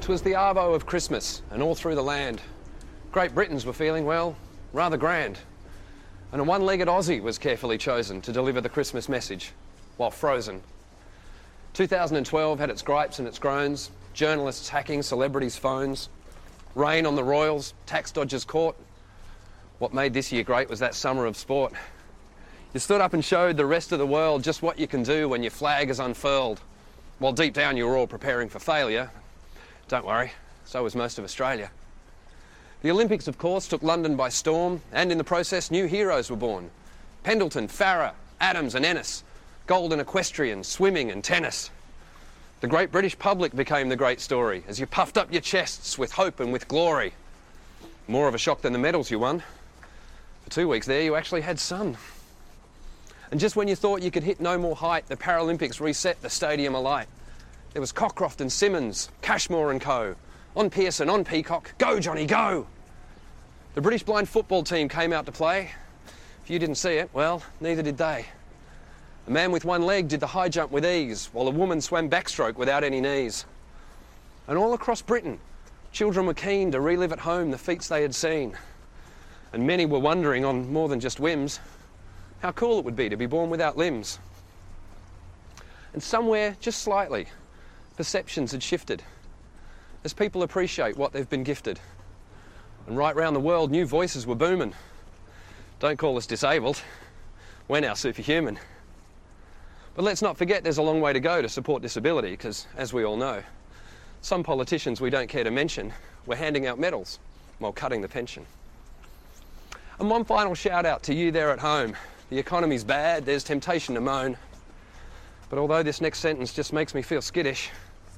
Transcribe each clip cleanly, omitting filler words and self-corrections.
'Twas the arvo of Christmas, and all through the land, Great Britons were feeling, well, rather grand. And a one-legged Aussie was carefully chosen to deliver the Christmas message, while frozen. 2012 had its gripes and its groans, journalists hacking celebrities' phones, rain on the royals, tax dodgers caught. What made this year great was that summer of sport. You stood up and showed the rest of the world just what you can do when your flag is unfurled, while deep down you were all preparing for failure. Don't worry, so was most of Australia. The Olympics, of course, took London by storm, and in the process, new heroes were born. Pendleton, Farah, Adams and Ennis, gold in equestrian, swimming and tennis. The great British public became the great story as you puffed up your chests with hope and with glory. More of a shock than the medals you won. For 2 weeks there, you actually had sun. And just when you thought you could hit no more height, the Paralympics reset the stadium alight. There was Cockcroft and Simmons, Cashmore and co. On Pearson, on Peacock, go Johnny, go! The British blind football team came out to play. If you didn't see it, well, neither did they. A man with one leg did the high jump with ease, while a woman swam backstroke without any knees. And all across Britain, children were keen to relive at home the feats they had seen. And many were wondering, on more than just whims, how cool it would be to be born without limbs. And somewhere, just slightly, perceptions had shifted as people appreciate what they've been gifted. And right round the world, new voices were booming. Don't call us disabled, we're now superhuman. But let's not forget there's a long way to go to support disability, because, as we all know, some politicians we don't care to mention were handing out medals while cutting the pension. And one final shout out to you there at home. The economy's bad, there's temptation to moan. But although this next sentence just makes me feel skittish,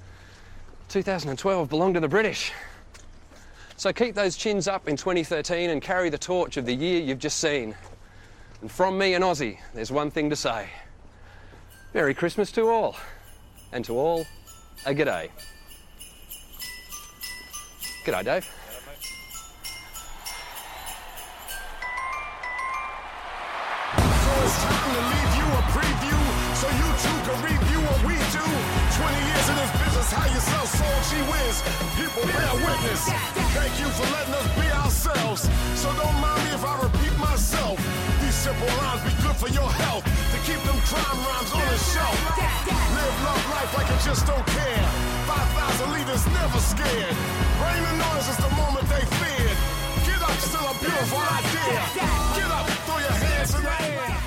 2012 belonged to the British. So keep those chins up in 2013 and carry the torch of the year you've just seen. And from me, an Aussie, there's one thing to say. Merry Christmas to all, and to all, a g'day. G'day, Dave. So it's time to leave you a preview, so you too can review what we do. 20 years in this business, how you sell soul, gee whiz. People bear witness. Thank you for letting us be ourselves. So don't mind me if I repeat myself. These simple lines be good for your health, to keep them crime rhymes on the shelf. Live, love life like you just don't care. 5,000 leaders never scared. Rain and noise is the moment they feared. Get up, still a beautiful idea. Get up, throw your hands in the air.